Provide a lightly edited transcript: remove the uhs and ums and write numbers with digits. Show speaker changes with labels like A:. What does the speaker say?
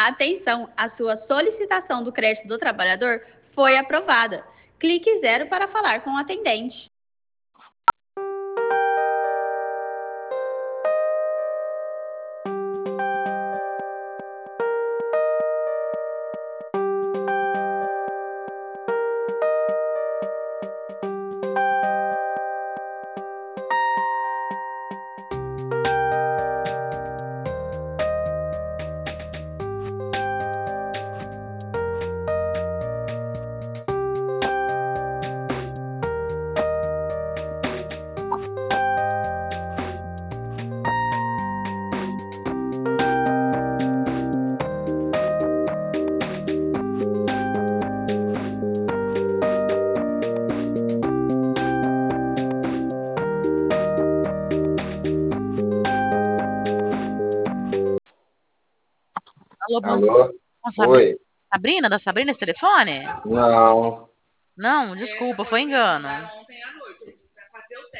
A: Atenção, a sua solicitação do crédito do trabalhador foi aprovada. Clique 0 para falar com o atendente.
B: Alô, bom dia.
C: Alô? Oi?
B: Sabrina, da Sabrina, esse telefone?
C: Não.
B: Não, desculpa, foi engano.